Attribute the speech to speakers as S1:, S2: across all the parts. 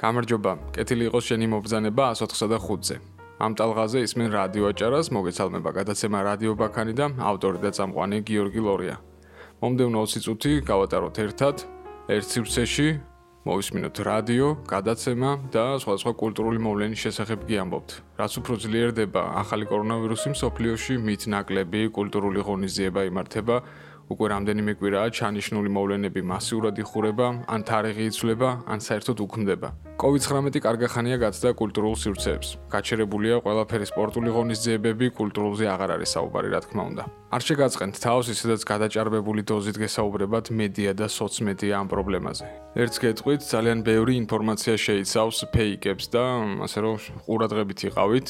S1: გამარჯობა, კეთილი იყოს შენი მობრძანება 104-ზე. ამ ტალღაზე ისმენ რადიო აჭარას, მოგესალმება გადაცემა რადიო ბაქანი და ავტორი და წამყვანი გიორგი ლორია. მომდევნო 20 წუთი გავატაროთ ერთად, ერთ სივრცეში, მოვისმინოთ რადიო, გადაცემა და სხვადასხვა კულტურული მოვლენის შესახებ გიამბობთ. რაც უფრო ძლიერდება ახალი კორონავირუსი მსოფლიოში, მით ნაკლები კულტურული ღონისძიება იმართება. უკვე რამდენიმე კვირაა ჩანიშნული მოვლენები მასიურად იხურება, ან თარიღი იცვლება, ან საერთოდ უქმდება. COVID-19 კარგახანია გაცდა კულტურულ სივრცეებს. გაჩერებულია ყველაფერი სპორტული ღონისძიებები, კულტურულზე აღარ არის საუბარი, რა თქმა უნდა. არ შეგაწყენთ თავს, ისედაც გადაჭარბებული დოზით გესაუბრებათ მედია და სოცმედია ამ პრობლემაზე. ერთს გეტყვით, ძალიან ბევრი ინფორმაცია შეიცავს ფეიკებს და ასე რომ ყურადღებით იყავით.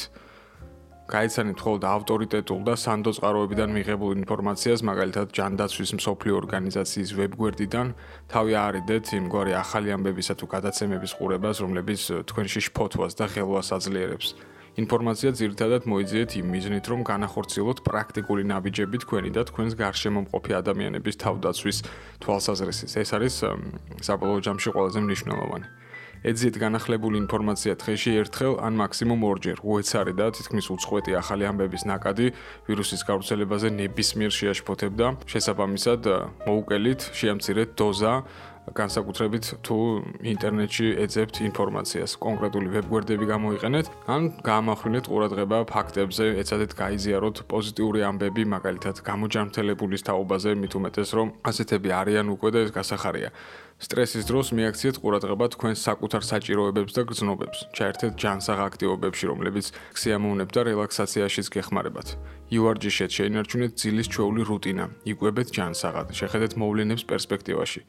S1: გაიცანით მხოლოდ ავტორიტეტულ და სანდო წყაროებიდან მიღებულ ინფორმაციას, მაგალითად ჯანდაცვის მსოფლიო ორგანიზაციის ვებგვერდიდან, თავი აარიდეთ იმგვარი ახალი ამბებისა თუ გადაცემების ყურებას, რომლებიც თქვენში შფოთვას და ხელვას აძლიერებს. ინფორმაცია ძირითადად მოიძიეთ იმ მიზნით, რომ განახორციელოთ პრაქტიკული ნაბიჯები თქვენი და თქვენს გარშემო მყოფი ადამიანების თავდაცვის თვალსაზრისით. ეს არის საბოლოო ჯამში ყველაზე მნიშვნელოვანი. ეძიეთ განახლებული ინფორმაცია დღეში ერთხელ ან მაქსიმუმ ორჯერ, უეცარი და თითქმის უწყვეტი ახალი ამბების ნაკადი ვირუსის გავრცელებაზე ნებისმიერ შეაშფოთებდა. შესაბამისად, მოუკელით, შეამცირეთ დოზა, განსაკუთრებით თუ ინტერნეტში ეძებთ ინფორმაციას. კონკრეტული ვებგვერდები გამოიყენეთ, ან გაამახვილეთ ყურადღება ფაქტებზე, ეცადეთ გაიზიაროთ პოზიტიური ამბები, მაგალითად გამოჯანმრთელებულის თაობაზე, მით უმეტეს რომ ასეთები არიან უკვე და ეს გასახარია. სტრესის დროს მიაქციეთ ყურადღება თქვენს საკუთარ საჭიროებებს და გრძნობებს. ჩაერთეთ ჯანსაღ აქტივობებში, რომლებიც სიამოვნებთ და რელაქსაციაშიც გეხმარებათ. ივარჯიშეთ, შეინარჩუნეთ ძილის ჩვეული რუტინა, იკვებეთ ჯანსაღად, შეხედეთ მოვლენებს პერსპექტივაში.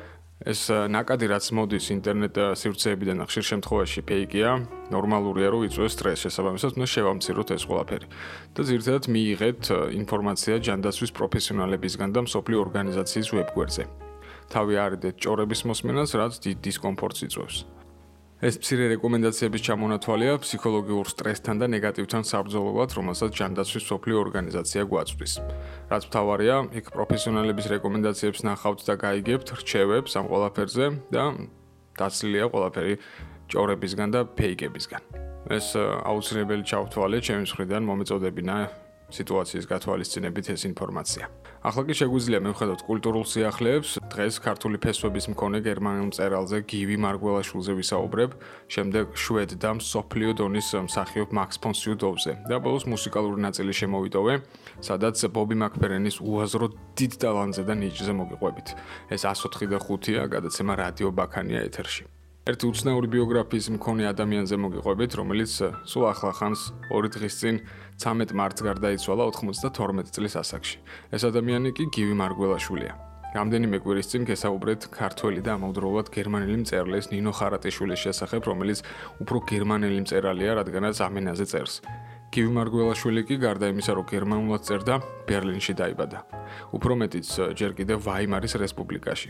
S1: ეს ნაკადი რაც მოდის ინტერნეტ სივრცეებიდან ხშირ შემთხვევაში ფეიკია, ნორმალურია რომ იწვევს სტრესს, შესაბამისად უნდა შევამციროთ ეს ყველაფერი. და ძირითადად მიიღეთ ინფორმაცია ჯანდაცვის პროფესიონალებისგან და მსოფლიო ორგანიზაციის ვებგვერდზე. თავი აარიდეთ ჭორების მოსმენას, რაც დიდ დისკომფორტს იწვევს. ეს მცირე რეკომენდაციების ჩამონათვალია ფსიქოლოგიურ სტრესთან და ნეგატივთან საბრძოლველად, რომელსაც ჯანდაცვის მსოფლიო ორგანიზაცია გვაწვდის. რაც მთავარია, იქ პროფესიონალების რეკომენდაციებს ნახავთ და გაიგებთ რჩევებს ამ ყველაფერზე და დაცლილია ყველაფერი ჭორებისგან და ფეიკებისგან. ეს აუცილებელი ჩავთვალე ჩემს მხრიდან მომეწოდებინა სიტუაციის გათვალისწინებით ეს ინფორმაცია. ახლა კი შეგვიძლია მივხედოთ კულტურულ სიახლეებს. დღეს ქართული ფესვების მქონე გერმანულ მწერალზე გივი მარგველაშვილზე ვისაუბრებ, შემდეგ შვედ და მსოფლიო დონის მსახიობ მაქს ფონ სიუდოვზე და ბოლოს მუსიკალური ნაწილი შემოვიტოვე, სადაც ბობი მაკფერენის უაზრო დიდ ტალანტზე და ნიჭზე მოგიყვებით. ეს 104.5-ია გადაცემა რადიო ბაქანია ეთერში. ერთი უცნაური ბიოგრაფიის მქონე ადამიანზე მოგიყვებით, რომელიც სულ ახლა ხანს 2 დღის წინ 13 მარტს გარდაიცვალა 92 წლის ასაკში. ეს ადამიანი კი გივი მარგველაშვილია. რამდენიმე კვირის წინ გესაუბრეთ ქართველი და ამავდროულად გერმანელი მწერლის ნინო ხარატიშვილის შესახებ, რომელიც უფრო გერმანელი მწერალია, რადგანაც ამ ენაზე წერს. გივი მარგველაშვილი კი გარდა იმისა, რომ გერმანულად წერდა, ბერლინში დაიბადა. უფრო მეტიც ჯერ კიდევ ვაიმარის რესპუბლიკაში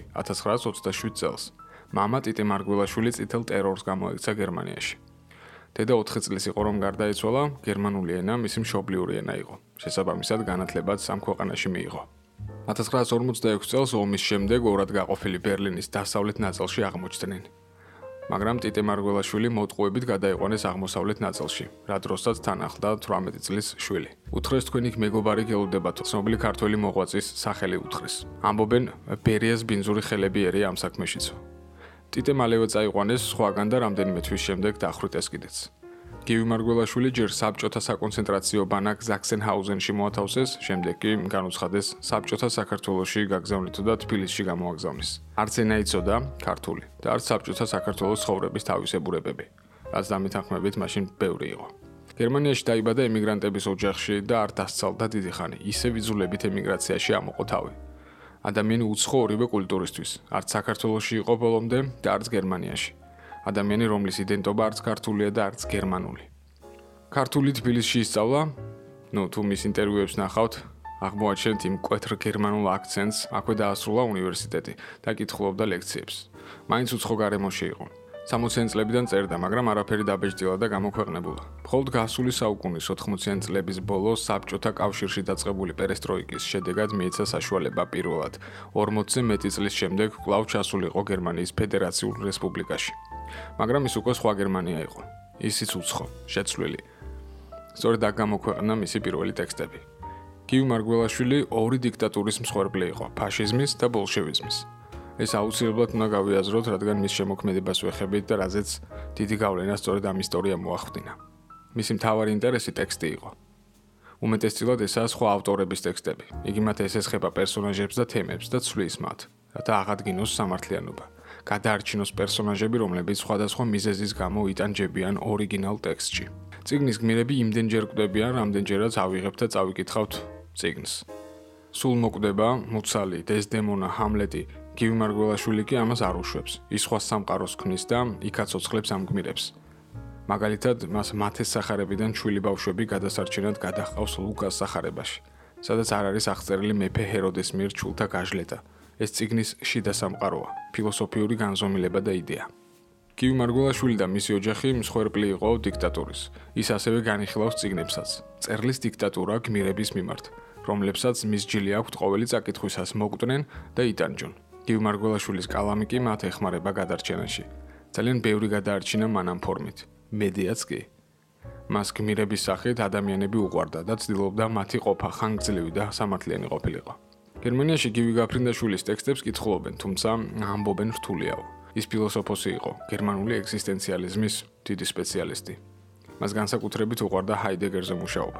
S1: 1927 წელს. მამა ტიტე მარგველაშვილი წითელ ტერორს გამოექცა გერმანიაში. დედა 4 წლის იყო რომ გარდაიცვალა, გერმანული ენა მისი მშობლიური ენა იყო. შესაბამისად განათლებაც ამ ქვეყანაში მიიღო. 1946 წელს ომის შემდეგ ორად გაყოფილი ბერლინის დასავლეთ ნაწილში აღმოჩნდნენ. მაგრამ ტიტე მარგველაშვილი მოტყუებით გადაიყვანეს აღმოსავლეთ ნაწილში, რა დროსაც თან ახლდა 18 წლის შვილი. უთხრეს თქვენ იქ მეგობარი გელოდებათ, ცნობილი ქართველი მოღვაწის სახელი უთხრეს. ამბობენ ბერიას ბინძური ხელები ერია ამ საქმეშიც. ტიტე მალევე წაიყვანეს სხვაგან და რამდენიმე თვის შემდეგ დახვრიტეს კიდეც. გივი მარგველაშვილი ჯერ საბჭოთა საკონცენტრაციო ბანაკ ზაქსენჰაუზენში მოათავსეს, შემდეგ კი განუცხადეს საბჭოთა საქართველოში გაგზავნითო და თბილისში გამოაგზავნეს. არც ენა იცოდა ქართული და არც საბჭოთა საქართველოს ცხოვრების თავისებურებები, რაც დამეთანხმებით მაშინ ბევრი იყო. გერმანიაში დაიბადა ემიგრანტების ოჯახში და არ დასცალდა დიდი ხანი, ისევ იძულებით ემიგრაციაში ამოყო თავი. ადამიანი უცხო ორივე კულტურისთვის, არც საქართველოში იყო ბოლომდე და არც გერმანიაში. ადამიანი, რომლის იდენტობა არც ქართულია და არც გერმანული. ქართული თბილისში ისწავლა, თუ მის ინტერვიუებს ნახავთ, აღმოაჩენთ იმ მკვეთრ გერმანულ აქცენტს, აქვე დაასრულა უნივერსიტეტი და კითხულობდა ლექციებს. მაინც უცხო გარემოში იყო. 60-იან წლებიდან წერდა, მაგრამ არაფერი დაბეჭდილა და გამოქვეყნებულა. მხოლოდ გასული საუკუნის 80-იან წლების ბოლოს საბჭოთა კავშირში დაწყებული პერესტროიკის შედეგად მიეცა საშუალება პირველად 40-ზე მეტი წლის შემდეგ კვლავ ჩასულიყო გერმანიის ფედერაციულ რესპუბლიკაში. მაგრამ ის უკვე სხვა გერმანია იყო. ისიც უცხო, შეცვლილი. სწორედ აქ გამოქვეყნა მისი პირველი ტექსტები. გივი მარგველაშვილი ორი დიქტატურის მსხვერპლი იყო, ფაშიზმის და ბოლშევიზმის. ეს აუცილებლად უნდა გავიაზროთ, რადგან მის შემოქმედებას ვეხებით და რაზეც დიდი გავლენა სწორედ ამ ისტორიამ მოახდინა. მისი მთავარი ინტერესი ტექსტი იყო. უმეტესწილად ესაა სხვა ავტორების ტექსტები. იგი მათ ესესხება პერსონაჟებს და თემებს და ცვლის მათ, რათა აღადგინოს სამართლიანობა. გადაარჩინოს პერსონაჟები, რომლებიც სხვადასხვა მიზეზის გამო იტანჯებიან ორიგინალ ტექსტში. წიგნის გმირები იმდენჯერ კვდებიან, რამდენჯერაც ავიღებთ და წავიკითხავთ წიგნს. სულ მოკვდება მუცალი, დესდემონა, ჰამლეტი, გივი მარგველაშვილი კი ამას არ უშვებს. ის სხვა სამყაროს ქმნის და იქ აცოცხლებს ამ გმირებს. მაგალითად, მას მათეს სახარებიდან ჩვილი ბავშვები გადასარჩენად გადაჰყავს ლუკას სახარებაში, სადაც არ არის აღწერილი მეფე ჰეროდეს მიერ ჩულთა გაჟლეტა. ეს წიგნის შიდა სამყაროა, ფილოსოფიური განზომილება და იდეა. გივი მარგველაშვილი და მისი ოჯახი მსხვერპლი იყო დიქტატურის. ის ასევე განიხილავს წიგნებსაც. წერლის დიქტატურა გმირების მიმართ, რომლებსაც მისჯილი აქვთ ყოველი წაკითხვისას მოკვდნენ და იტანჯონ. გივი მარგველაშვილის კალამი კი მათ ეხმარება გადარჩენაში. ძალიან ბევრი გადაარჩინა მანამ ფორმით. მედიაც კი. მას გმირების სახით ადამიანები უყვარდა და ცდილობდა მათი ყოფა ხანგრძლივი და სამართლიანი ყოფილიყო. გერმანიაში გივი გაფრინდაშვილის ტექსტებს კითხულობენ, თუმცა ამბობენ რთულიაო. ის ფილოსოფოსი იყო, გერმანული ეგზისტენციალიზმის დიდი სპეციალისტი. მას განსაკუთრებით უყვარდა ჰაიდეგერზე მუშაობა.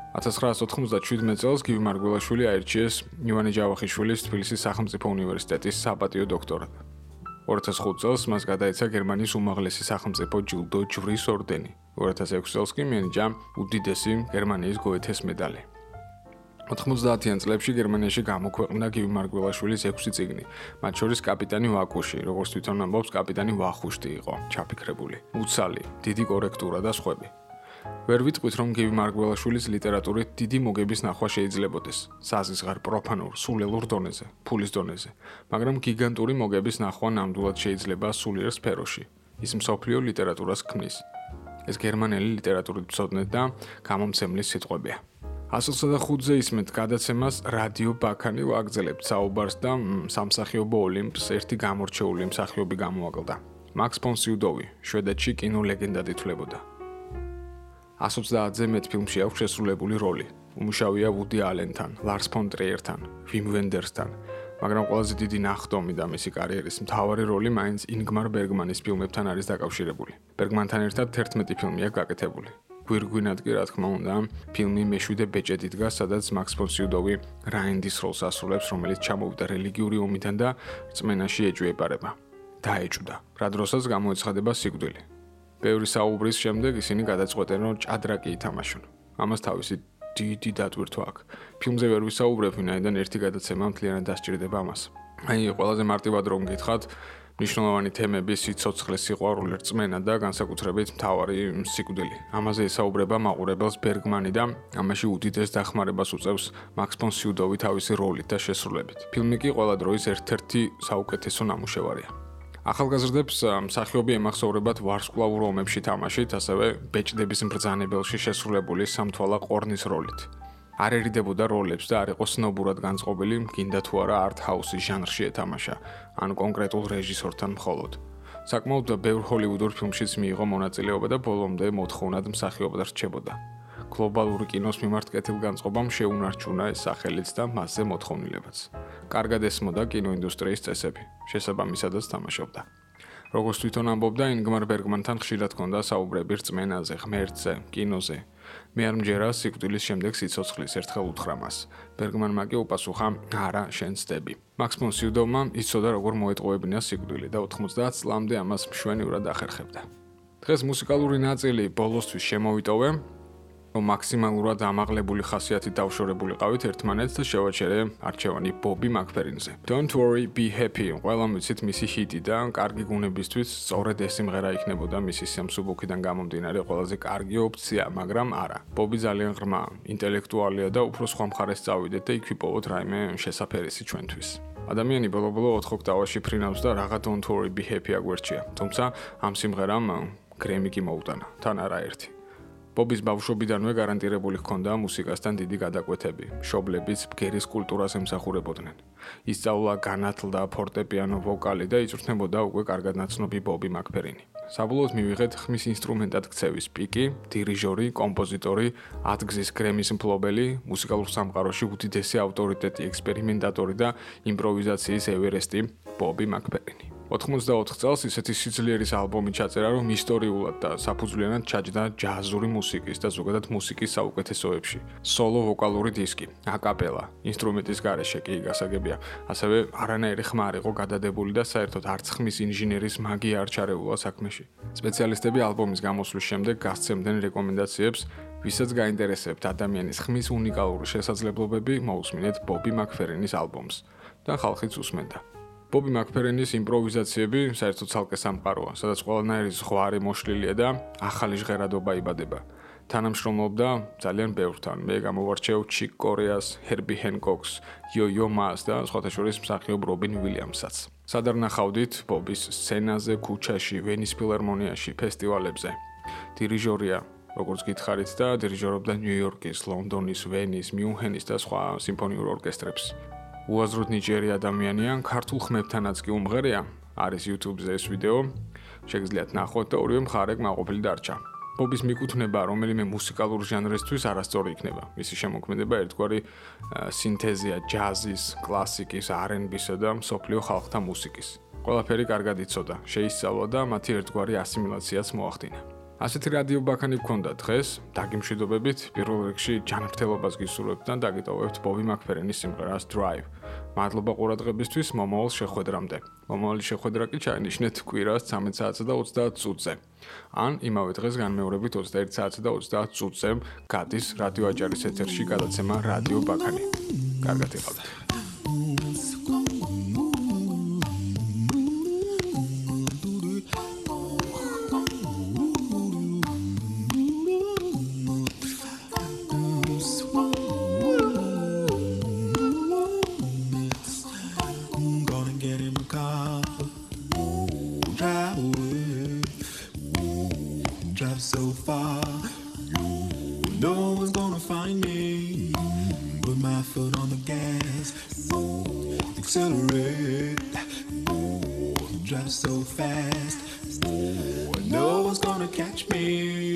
S1: 1997 წელს გივი მარგველაშვილი აირჩიეს ივანე ჯავახიშვილის თბილისის სახელმწიფო უნივერსიტეტის საპატიო დოქტორად. 2005 წელს მას გადაეცა გერმანიის უმაღლესი სახელმწიფო ჯილდო ჯვრის ორდენი. 2006 წელს კი მიენიჭა უდიდესი გერმანიის გოეთეს медали. 90-იან წლებში გერმანიაში გამოქვეყნდა გივი მარგველაშვილის 6 წიგნი, მათ შორის კაპიტანი ვაკუში, როგორც თვითონ ამბობს, კაპიტანი ვახუშტი იყო ჩაფიქრებული, მუცალი, დიდი კორექტურა და სხვები. ვერ ვიტყვით, რომ გივი მარგველაშვილის ლიტერატურით დიდი მოგების ნახვა შეიძლებოდეს, საზისღარ პროფანურ, სულელურ დონეზე, ფულის დონეზე, მაგრამ გიგანტური მოგების ნახვა ნამდვილად შეიძლება სულიერ სფეროში. ის მსოფლიო ლიტერატურას ქმნის. ეს გერმანელი ლიტერატურით მცოდნე და გამომცემლის სიტყვებია. 125-ზე ისმენთ გადაცემას რადიო ბაქანი ვაგრძელებთ საუბარს და სამსახიობო ოლიმპს ერთი გამორჩეული მსახიობი გამოაკლდა. მაქს ფონ სიუდოვი, შვედეთში კინო ლეგენდად ითვლებოდა. 130-ზე მეტ ფილმში აქვს შესრულებული როლი. უმუშავია ვუდი ალენთან, ლარს ფონ ტრიერთან, ვიმ ვენდერსთან, მაგრამ ყველაზე დიდი ნახტომი და მისი კარიერის მთავარი როლი მაინც ინგმარ ბერგმანის ფილმებთან არის დაკავშირებული. ბერგმანთან ერთად 11 ფილმი აქვს გაკეთებული. გვირგვინად კი რა თქმა უნდა, ფილმი მეშვიდე ბეჭედი დგას, სადაც მაქს ფონ სიუდოვი რაინდის როლს ასრულებს, რომელიც ჩამოვიდა რელიგიური ომიდან და რწმენაში ეჭვიებარება. დაეჭვდა, რა დროსაც გამოეცხადება სიკვდილი. ბევრი საუბრის შემდეგ ისინი გადაწყვეტენ, რომ ჭადრაკი ითამაშონ. ამას თავისი დიდი დატვირთვა აქვს. ფილმზე ვერ ვისაუბრებ, ვინაიდან ერთი გადაცემა მთლიანად დასჭირდება ამას. ყველაზე მარტივად რომ გითხრათ, მნიშვნელოვანი თემები სიცოცხლე, სიყვარული, რწმენა და განსაკუთრებით მთავარი სიკვდილი. ამაზე ესაუბრება მაყურებელს ბერგმანი და ამაში უდიდეს დახმარებას უწევს მაქს ფონ სიუდოვი თავისი როლით და შესრულებით. ფილმი კი ყველა დროის ერთ-ერთი საუკეთესო ნამუშევარია. ახალგაზრდებს მსახიობი ემახსოვრებათ ვარსკვლავურ ომებში თამაშით, ასევე ბეჭდების მბრძანებელში შესრულებული სამთვალა ყორნის როლით. არ ერიდებოდა როლებს და არ იყო სნობურად განწყობილი, გინდა თუ არა არტ ჰაუსის ჟანრში ეთამაშა, ან კონკრეტულ რეჟისორთან მხოლოდ. საკმაოდ ბევრ ჰოლივუდურ ფილმშიც მიიღო მონაწილეობა და ბოლომდე მოთხოვნად მსახიობად რჩებოდა. გლობალური კინოს მიმართ კეთილგანწყობამ შეუნარჩუნა ეს სახელიც და მასზე მოთხოვნილებაც. კარგად ესმოდა კინოინდუსტრიის წესები, შესაბამისადაც თამაშობდა. როგორც თვითონ ამბობდა, ინგმარ ბერგმანთან ხშირად ჰქონდა საუბრები რწმენაზე, ღმერთზე, კინოზე. მე არ მჯერა სიკვდილის შემდეგ სიცოცხლის, ერთხელ უთხრა მას. ბერგმანმა კი უპასუხა, არა, შენ ცდები. მაქს ფონ სიუდოვმა იცოდა, როგორ მოეტყუებინა სიკვდილი და 90 წლამდე ამას მშვენივრად ახერხებდა. დღეს მუსიკალური ნაწილი ბოლოსთვის შემოვიტოვე, რომ მაქსიმალურად ამაღლებული ხასიათით დავშორებულიყავით ერთმანეთს და შევაჩერე არჩევანი ბობი მაკფერინზე. Don't worry, be happy. ყველამ ვიცით მისი ჰიტი და კარგი გუნებისთვის სწორედ ეს სიმღერა იქნებოდა მისი სამსუბუქიდან გამომდინარე ყველაზე კარგი ოფცია, მაგრამ არა. ბობი ძალიან ღრმა, ინტელექტუალია და უფრო სხვა მხარეს წავიდეთ და იქ ვიპოვოთ რაიმე შესაფერისი ჩვენთვის. ადამიანი ბოლო-ბოლო 4 ოქტავაში ფრინავს და რაღა Don't worry, be happy აგვერჩია. თუმცა ამ სიმღერამ გრემი კი მოუტანა, თან არა ერთი. ბობის ბავშვობიდანვე გარანტირებული ჰქონდა მუსიკასთან დიდი გადაკვეთები. მშობლებიც ბგერის კულტურას ემსახურებოდნენ. ისწავლა განათლდა ფორტეპიანო, ვოკალი და იწვრთნებოდა უკვე კარგად ნაცნობი ბობი მაკფერინი. საბოლოოდ მივიღეთ ხმის ინსტრუმენტად ქცევის პიკი, დირიჟორი, კომპოზიტორი, 10 გზის გრემის მფლობელი, მუსიკალურ სამყაროში უდიდესი ავტორიტეტი, ექსპერიმენტატორი და იმპროვიზაციის ევერესტი ბობი მაკფერინი. 84 წელს ისეთი სიძლიერის ალბომი ჩაწერა, რომ ისტორიულად და საფუძვლიანად ჩაჯდა ჯაზური მუსიკის და ზოგადად მუსიკის საუკეთესოებში. სოლო ვოკალური დისკი, აკაპელა, ინსტრუმენტის გარეშე კი გასაგებია, ასევე არანაირი ხმა არ იყო გადადებული და საერთოდ არც ხმის ინჟინერის მაგია არ ჩარეულა საქმეში. სპეციალისტები ალბომის გამოსვლის შემდეგ გასცემდნენ რეკომენდაციებს, ვისაც გაინტერესებთ ადამიანის ხმის უნიკალური შესაძლებლობები, მოусმინეთ ბობი მაკფერინის ალბომს და ხალხიც უსმენდა. ბობი მაკფერინის იმპროვიზაციები საერთოდ ცალკე სამყაროა, სადაც ყველანაირი ზღვარი მოშლილია და ახალი ჟღერადობა იბადება. თანამშრომლობდა ძალიან ბევრთან. მე გამოვარჩევ ჩიკ კორეას, ჰერბი ჰენკოკს, იო მას და სხვათა შორის მსახიობ რობინ უილიამსაც. სად არ ნახავდით ბობის სცენაზე, ქუჩაში, ვენის ფილარმონიაში, ფესტივალებზე. დირიჟორია, როგორც გითხარით და დირიჟორობდა ნიუ-იორკის, ლონდონის, ვენის, მიუნჰენის და სხვა სიმფონიურ ორკესტრებს. უაზროდ ნიჭიერი ადამიანია, ქართულ ხმებთანაც კი უმღერია, არის YouTube-ზე ეს ვიდეო, შეგიძლიათ ნახოთ და ორივე მხარე კმაყოფილი დარჩა. ბობის მიკუთვნება რომელიმე მუსიკალურ ჟანრისთვის არასწორი იქნება. მისი შემოქმედება ერთგვარი სინთეზია ჯაზის, კლასიკის, R&B-სა და მსოფლიო ხალხთა მუსიკის. ყველაფერი კარგად იცოდა, შეისწავლა და მათი ერთგვარი ასიმილაციაც მოახდინა. ასეთი რადიო ბაქანი გქონდა დღეს, დაგიმშვიდობებით, პირველ რიგში ჯანმრთელობას გისურვებთ და დაგიტოვებთ ბობი მაკფერინის სიმღერას Drive. მადლობა ყურადღებისთვის, მომავალ შეხვედრამდე. მომავალი შეხვედრა კი ჩაინიშნეთ კვირას 13 საათსა და 30 წუთზე. ან იმავე დღეს განმეორებით 21 საათსა და 30 წუთზე გადის რადიო აჭარის ეთერში გადაცემა რადიო ბაქანი. კარგად იყავით.
S2: So far, no one's gonna find me. Put my foot on the gas, accelerate, drive so fast, no one's gonna catch me.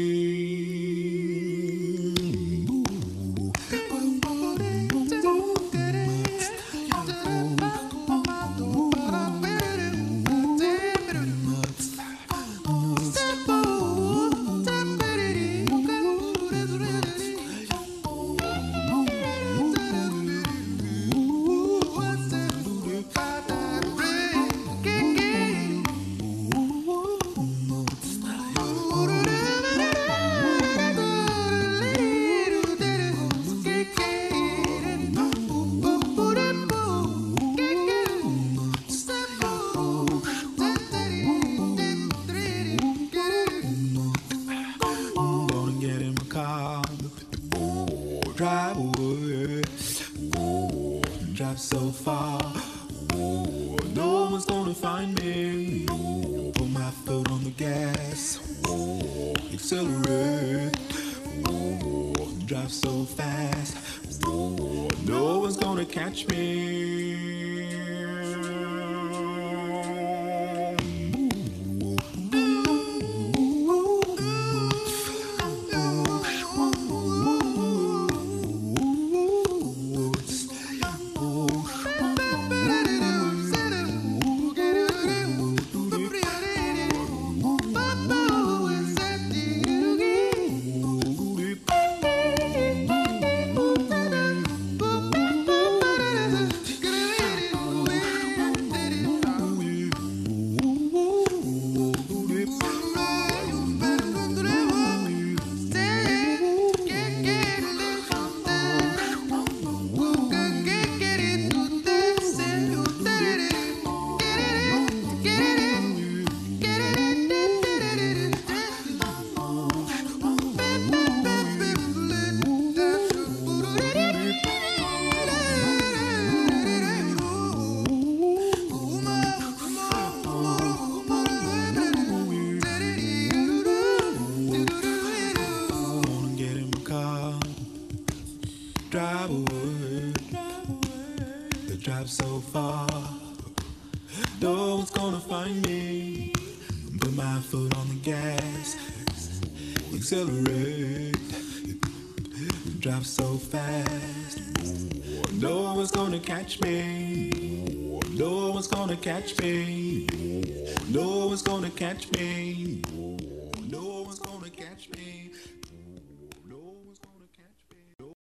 S2: Drive away, drive so far, no one's gonna find me. Put my foot on the gas, accelerate, drive so fast, no one's gonna catch me. drive away, drive so far. No one's gonna find me. Put my foot on the gas, accelerate, drive so fast. No one's gonna catch me. No one's gonna catch me. No one's gonna catch me. No one's gonna catch me.